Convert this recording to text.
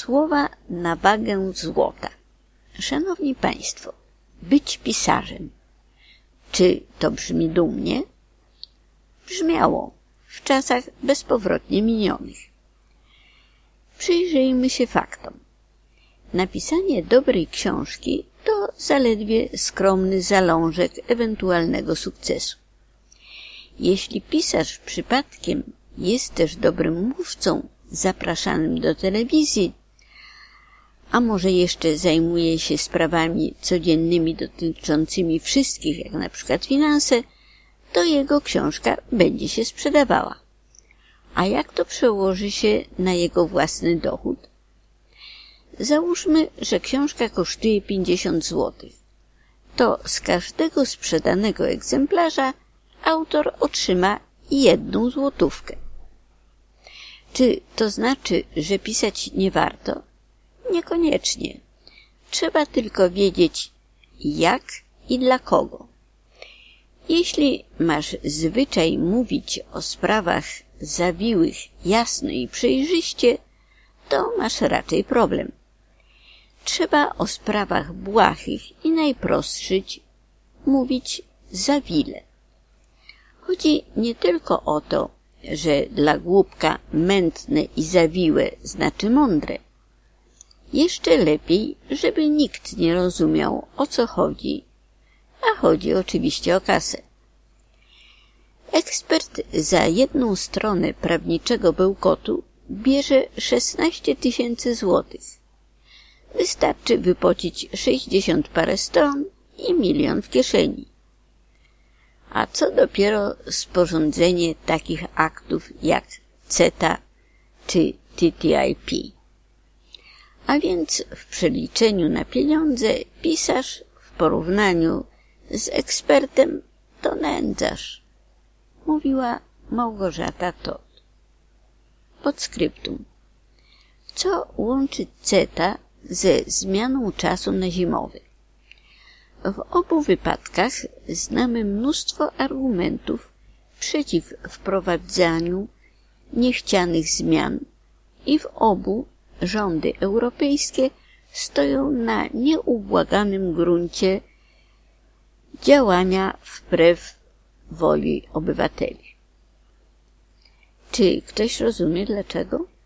Słowa na wagę złota. Szanowni Państwo, być pisarzem. Czy to brzmi dumnie? Brzmiało w czasach bezpowrotnie minionych. Przyjrzyjmy się faktom. Napisanie dobrej książki to zaledwie skromny zalążek ewentualnego sukcesu. Jeśli pisarz przypadkiem jest też dobrym mówcą zapraszanym do telewizji, a może jeszcze zajmuje się sprawami codziennymi dotyczącymi wszystkich, jak na przykład finanse, to jego książka będzie się sprzedawała. A jak to przełoży się na jego własny dochód? Załóżmy, że książka kosztuje 50 zł. To z każdego sprzedanego egzemplarza autor otrzyma 1 złotówkę. Czy to znaczy, że pisać nie warto? Niekoniecznie. Trzeba tylko wiedzieć, jak i dla kogo. Jeśli masz zwyczaj mówić o sprawach zawiłych jasno i przejrzyście, to masz raczej problem. Trzeba o sprawach błahych i najprostszych mówić zawile. Chodzi nie tylko o to, że dla głupka mętne i zawiłe znaczy mądre. Jeszcze lepiej, żeby nikt nie rozumiał, o co chodzi, a chodzi oczywiście o kasę. Ekspert za 1 stronę prawniczego bełkotu bierze 16 000 złotych. Wystarczy wypocić 60 parę stron i 1 000 000 w kieszeni. A co dopiero sporządzenie takich aktów jak CETA czy TTIP. A więc w przeliczeniu na pieniądze pisarz w porównaniu z ekspertem to nędzarz, mówiła Małgorzata Todd. Podskryptum. Co łączy CETA ze zmianą czasu na zimowy? W obu wypadkach znamy mnóstwo argumentów przeciw wprowadzaniu niechcianych zmian i w obu rządy europejskie stoją na nieubłaganym gruncie działania wbrew woli obywateli. Czy ktoś rozumie dlaczego?